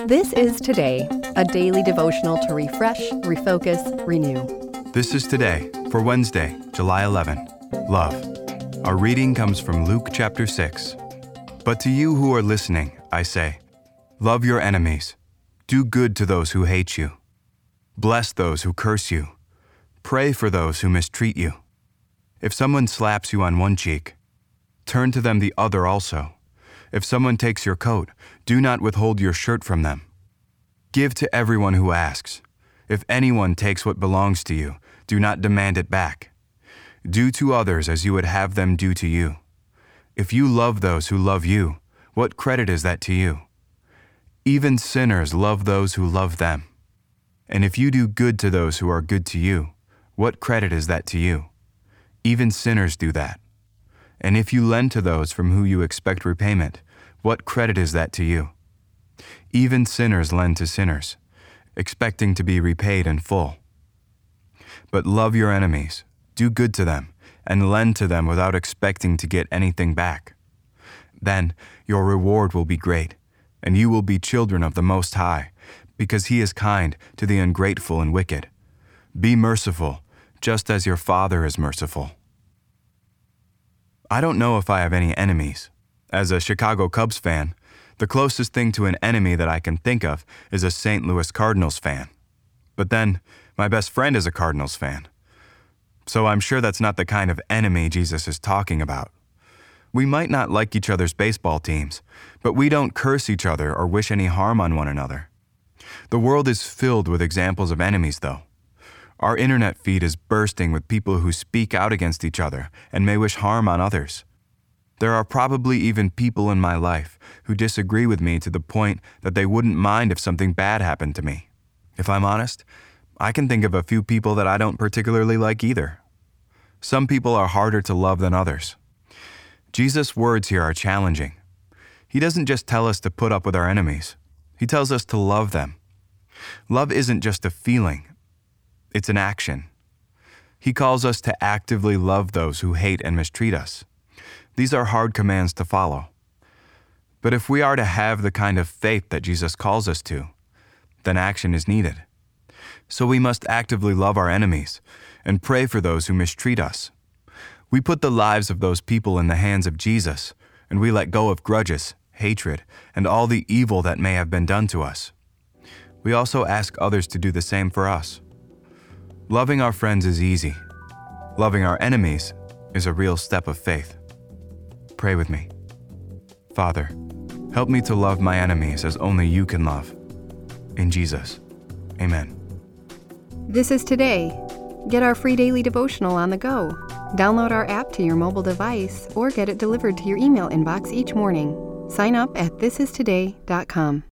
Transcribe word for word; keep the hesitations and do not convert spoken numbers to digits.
This is Today, a daily devotional to refresh, refocus, renew. This is Today for Wednesday, July eleventh. Love. Our reading comes from Luke chapter six. But to you who are listening, I say, love your enemies. Do good to those who hate you. Bless those who curse you. Pray for those who mistreat you. If someone slaps you on one cheek, turn to them the other also. If someone takes your coat, do not withhold your shirt from them. Give to everyone who asks. If anyone takes what belongs to you, do not demand it back. Do to others as you would have them do to you. If you love those who love you, what credit is that to you? Even sinners love those who love them. And if you do good to those who are good to you, what credit is that to you? Even sinners do that. And if you lend to those from whom you expect repayment, what credit is that to you? Even sinners lend to sinners, expecting to be repaid in full. But love your enemies, do good to them, and lend to them without expecting to get anything back. Then your reward will be great, and you will be children of the Most High, because He is kind to the ungrateful and wicked. Be merciful, just as your Father is merciful. I don't know if I have any enemies. As a Chicago Cubs fan, the closest thing to an enemy that I can think of is a Saint Louis Cardinals fan. But then, my best friend is a Cardinals fan. So I'm sure that's not the kind of enemy Jesus is talking about. We might not like each other's baseball teams, but we don't curse each other or wish any harm on one another. The world is filled with examples of enemies, though. Our internet feed is bursting with people who speak out against each other and may wish harm on others. There are probably even people in my life who disagree with me to the point that they wouldn't mind if something bad happened to me. If I'm honest, I can think of a few people that I don't particularly like either. Some people are harder to love than others. Jesus' words here are challenging. He doesn't just tell us to put up with our enemies. He tells us to love them. Love isn't just a feeling. It's an action. He calls us to actively love those who hate and mistreat us. These are hard commands to follow. But if we are to have the kind of faith that Jesus calls us to, then action is needed. So we must actively love our enemies and pray for those who mistreat us. We put the lives of those people in the hands of Jesus, and we let go of grudges, hatred, and all the evil that may have been done to us. We also ask others to do the same for us. Loving our friends is easy. Loving our enemies is a real step of faith. Pray with me. Father, help me to love my enemies as only you can love. In Jesus, amen. This is Today. Get our free daily devotional on the go. Download our app to your mobile device or get it delivered to your email inbox each morning. Sign up at this is today dot com.